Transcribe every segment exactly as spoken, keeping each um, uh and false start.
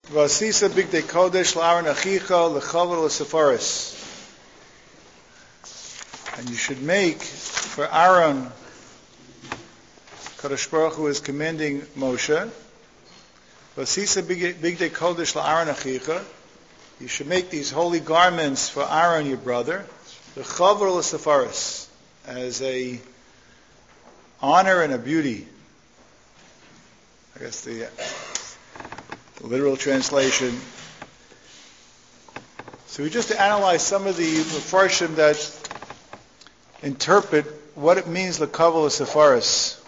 Vasisa bigdei kodesh la'aron achicha lechavel l'sefaris. And you should make for Aaron, Kadosh Baruch Hu is commanding Moshe, Vasisa bigdei kodesh la'aron achicha. You should make these holy garments for Aaron, your brother, lechavel l'sefaris, as a honor and a beauty. I guess the The literal translation. So we just analyze some of the Mefarshim that interpret what it means l'kavel l'sefaris.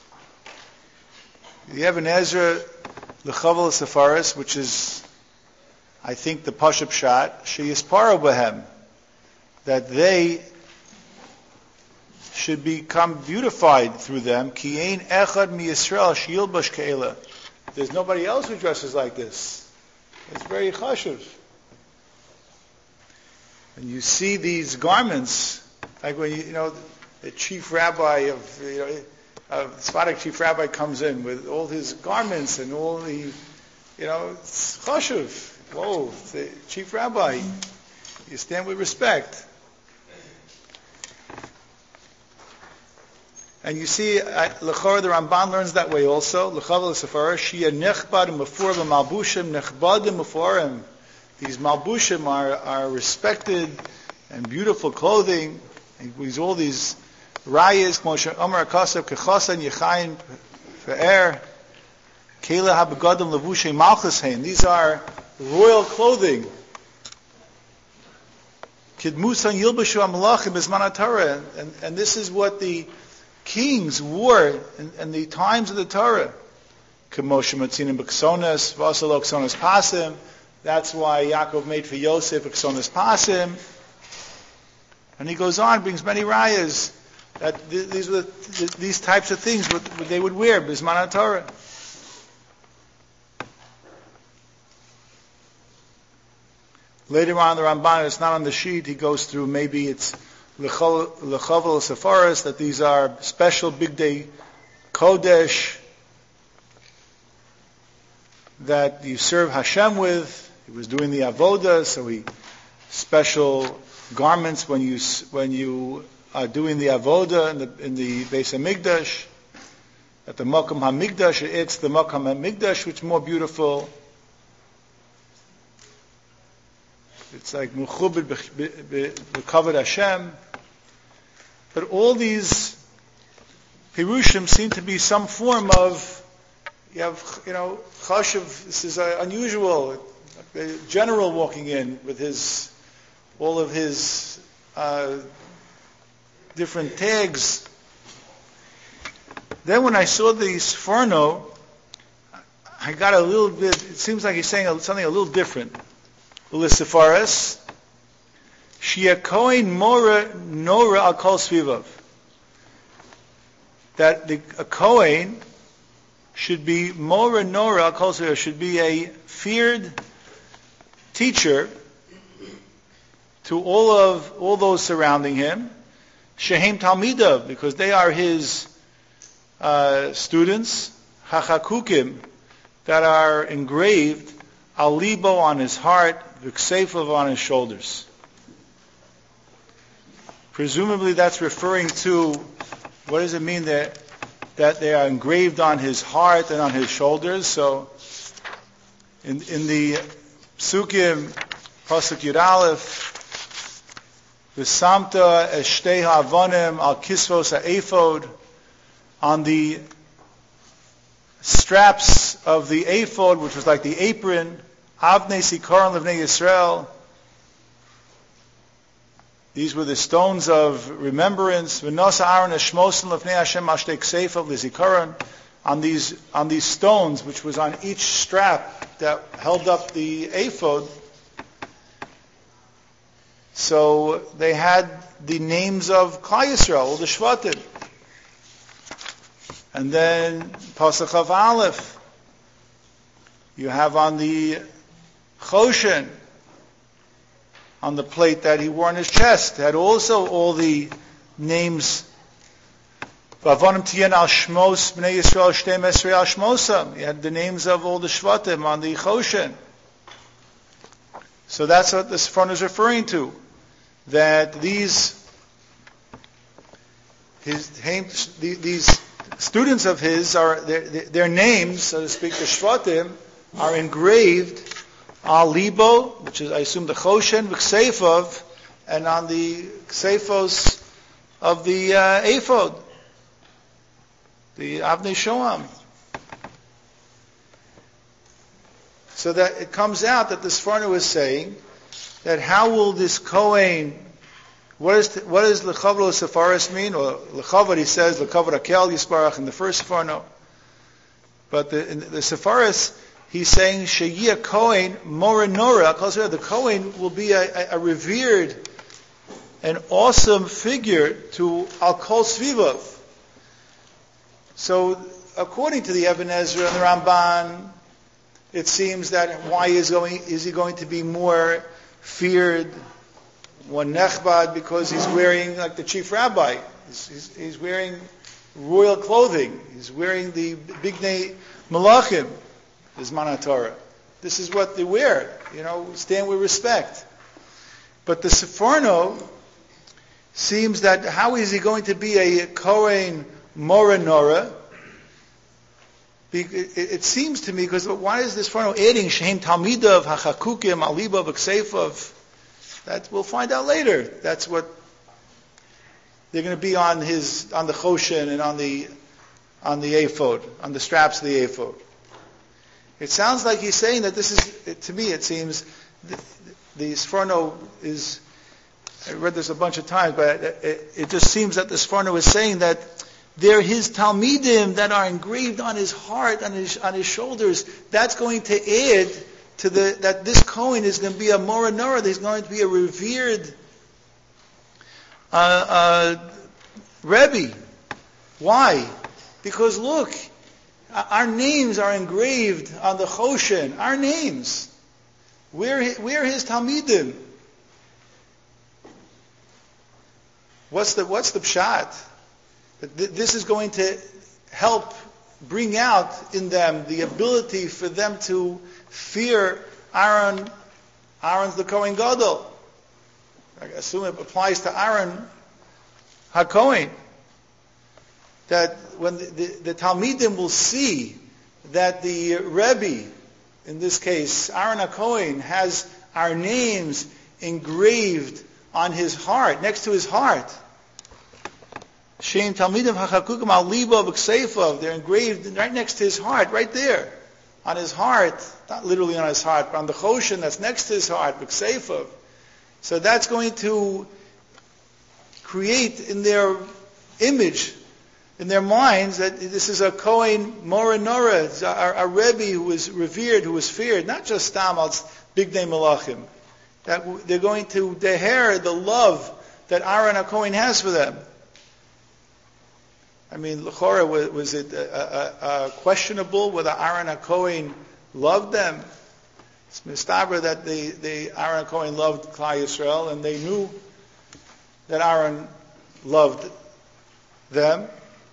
You have in Ezra l'kavel l'sefaris, which is, I think, the Pashup Pshat, sheyisparo b'hem, that they should become beautified through them. Ki ein echad mi Yisrael sheyilbash ke'ela. There's nobody else who dresses like this. It's very chashuv. And you see these garments, like when you, you know, the chief rabbi of, you know, uh, the Sephardic chief rabbi comes in with all his garments and all the, you know, it's chashuv. Whoa, the chief rabbi. You stand with respect. And you see, L'chor, the Ramban learns that way also. L'chavel l'sefaris, shia nechbad mefur v'malbushim nechbadim mefurim. These malbushim are, are respected and beautiful clothing. And with all these rayas, Moshe Omer Akasav kechasan yechayin fe'er, kela habegadim levushay malchus hein. These are royal clothing. Kidmusan yilbashu amalachim bizman haTorah. And and this is what the kings wore in, in the times of the Torah. K'moshe matzinim b'ksonas, v'asalo ksonas pasim. That's why Yaakov made for Yosef ksonas pasim. And he goes on, brings many rayas that th- these were th- these types of things what, what they would wear b'zman Torah. Later on, the Ramban, it's not on the sheet. He goes through. Maybe it's L'chavel l'sefaris, that these are special big day kodesh that you serve Hashem with. He was doing the avoda, so he special garments when you when you are doing the avoda in the in the Beis Hamikdash. At the Makam Hamikdash, it's the Makam Hamikdash which is more beautiful. It's like Mechubed b'kavod Hashem. But all these Pirushim seem to be some form of, you have, you know, Chashiv, this is uh, unusual. A general walking in with his, all of his uh, different tags. Then when I saw the Sforno, I got a little bit, it seems like he's saying something a little different. L'sefaris, shia kohen mora nora al kol svivav. That the, a kohen should be mora nora al kol svivav, should be a feared teacher to all of all those surrounding him. Shehem talmidav, because they are his uh, students. Hachakukim, that are engraved al libo, on his heart, v'kseifav, on his shoulders. Presumably that's referring to, what does it mean that that they are engraved on his heart and on his shoulders? So in in the Psukim, Pasuk Yud Aleph, V'samta eshtei ha'avonim al kisvos ha'ephod, on the straps of the ephod, which was like the apron, Avnei Sikaron Levnei Yisrael. These were the stones of remembrance. V'nosa Aaron Eshmosen Levnei Hashem Ashtei Kseifav L'Zikaron. On these on these stones, which was on each strap that held up the ephod. So they had the names of Klal Yisrael, all the Shvatim. And then Pasuk Chav Aleph, you have on the Choshen, on the plate that he wore on his chest, had also all the names. V'avonim tiyen al shmos b'nei Yisrael shtem esrei al shmosam. He had the names of all the Shvatim on the Choshen. So that's what this front is referring to. That these his these students of his are their, their names, so to speak, the Shvatim, are engraved al libo, which is I assume the Choshen, v'kseifav, and on the ksefos of the uh, ephod, the Avnei Shoam. So that it comes out that the Sforno is saying that how will this Kohen, what is what does L'chavro Sefaris mean? Or L'chavro, he says, L'chavro Akel Yisparach in the first Sforno. But the, in the Sefaris, he's saying, Sheyia Kohen Moranora, the Kohen will be a, a, a revered, an awesome figure to Al Kol Svivav. So, according to the Eben Ezra and the Ramban, it seems that why is going is he going to be more feared, more nechbad, because he's wearing like the chief rabbi. He's, he's, he's wearing royal clothing. He's wearing the bignei malachim, his Torah. This is what they wear. You know, stand with respect. But the Seforno seems that how is he going to be a Kohen Moranora? It seems to me, because why is this Sforno adding Shehem Talmidav, Hachakukim, Aliba, V'kseifav? That we'll find out later. That's what they're going to be on his, on the Choshen and on the, on the ephod, on the straps of the ephod. It sounds like he's saying that this is, to me it seems, the, the Sforno is, I read this a bunch of times, but it, it just seems that the Sforno is saying that they're his Talmidim that are engraved on his heart, on his on his shoulders. That's going to add to the that this Kohen is going to be a Moranora. There's going to be a revered uh, uh, Rebbe. Why? Because look, our names are engraved on the Choshen. Our names. We're we're his Talmidim. What's the what's the pshat? This is going to help bring out in them the ability for them to fear Aaron. Aaron's the Kohen Gadol. I assume it applies to Aaron HaKohen. That when the, the, the Talmidim will see that the Rebbe, in this case Aaron HaKohen, has our names engraved on his heart, next to his heart. Shem Talmidim Hachakukim Al Libo V'kseifav. They're engraved right next to his heart, right there, on his heart, not literally on his heart, but on the Choshen that's next to his heart, V'kseifav. So that's going to create in their image, in their minds, that this is a Kohen Moranora, a, a Rebbe who is revered, who is feared, not just Stam al Bignei Malachim. That they're going to deher the love that Aaron HaKohen has for them. I mean, l'chora, was, was it uh, uh, uh, questionable whether Aaron HaKohen loved them? It's mistabra that the, the Aaron HaKohen loved Klal Yisrael, and they knew that Aaron loved them.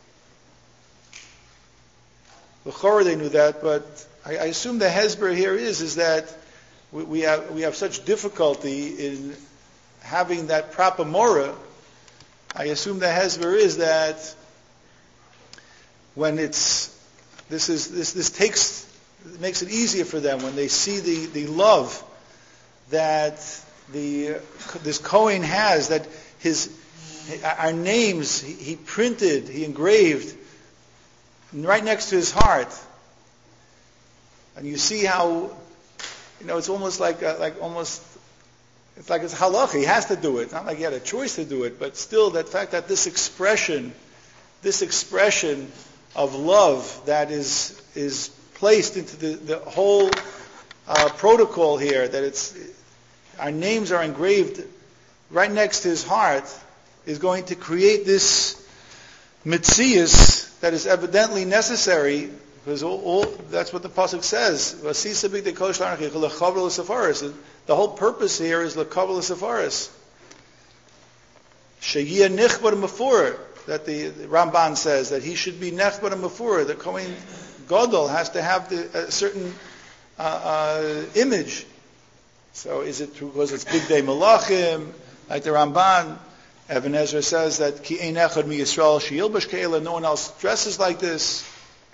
L'chora, they knew that, but I, I assume the hesber here is is that we, we have we have such difficulty in having that proper mora. I assume the hesber is that when it's this is this this takes makes it easier for them when they see the, the love that the this Kohen has, that his our names he, he printed, he engraved right next to his heart, and you see how, you know, it's almost like a, like almost it's like it's halacha. He has to do it. Not like he had a choice to do it, but still, that fact that this expression, this expression of love that is is placed into the, the whole uh, protocol here, that it's our names are engraved right next to his heart, is going to create this mitzias that is evidently necessary, because all, all, that's what the pasuk says. The whole purpose here is l'kavol l'sefaris. Sheyia nichbar mefur, that the, the Ramban says that he should be nechbar mefur. The Kohen Gadol has to have the, a certain uh, uh, image So is it because it's Big Day Malachim, like the Ramban? Even Ezra says that Ki ein echad mi Yisrael sheyilbash ke'ela, no one else dresses like this.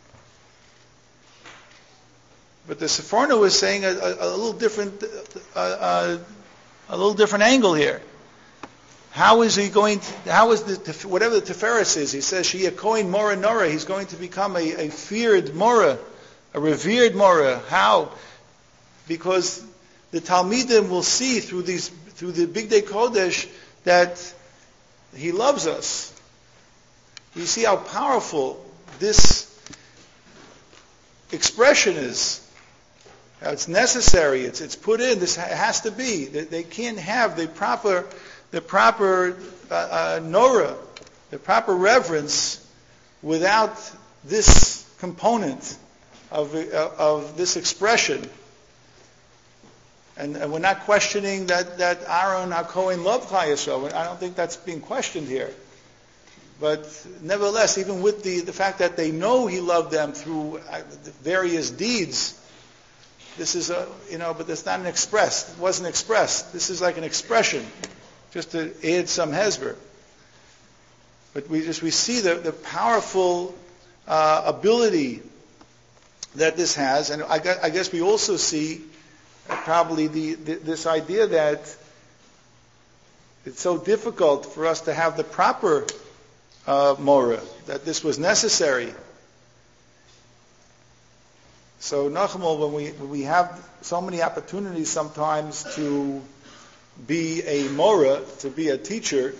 But the Seforno is saying a, a, a little different, uh, uh, a little different angle here. How is he going to, how is the, whatever the Tiferes is, he says, Sheyeh Kohen Mora Nora, he's going to become a, a feared Mora, a revered Mora. How? Because the Talmidim will see through these, through the Big Day Kodesh that he loves us. You see how powerful this expression is. How it's necessary. It's it's put in. This has to be. They, they can't have the proper the proper uh, uh, Nora, the proper reverence, without this component of uh, of this expression. And, and we're not questioning that, that Aaron HaKohen loved Klal Yisrael. I don't think that's being questioned here. But nevertheless, even with the, the fact that they know he loved them through various deeds, this is a, you know, but it's not an expressed. It wasn't expressed. This is like an expression, just to add some hesber. But we just, we see the, the powerful uh, ability that this has. And I, I guess we also see probably the, the, this idea that it's so difficult for us to have the proper uh, Morah, that this was necessary. So Nachmal, when we when we have so many opportunities sometimes to be a Morah, to be a teacher,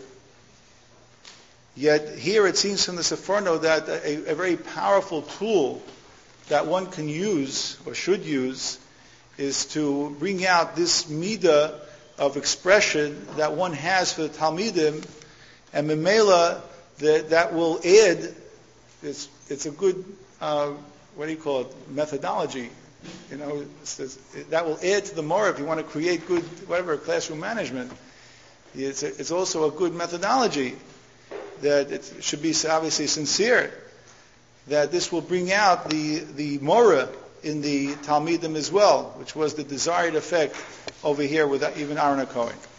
yet here it seems from the Seforno that a, a very powerful tool that one can use or should use is to bring out this midah of expression that one has for the Talmidim, and Memela, that that will add. It's it's a good uh, what do you call it, methodology. You know, it's, it's, it, that will add to the more if you want to create good whatever classroom management. It's a, it's also a good methodology that it should be obviously sincere. That this will bring out the the Morah in the Talmidim as well, which was the desired effect over here with even Aaron HaKohen.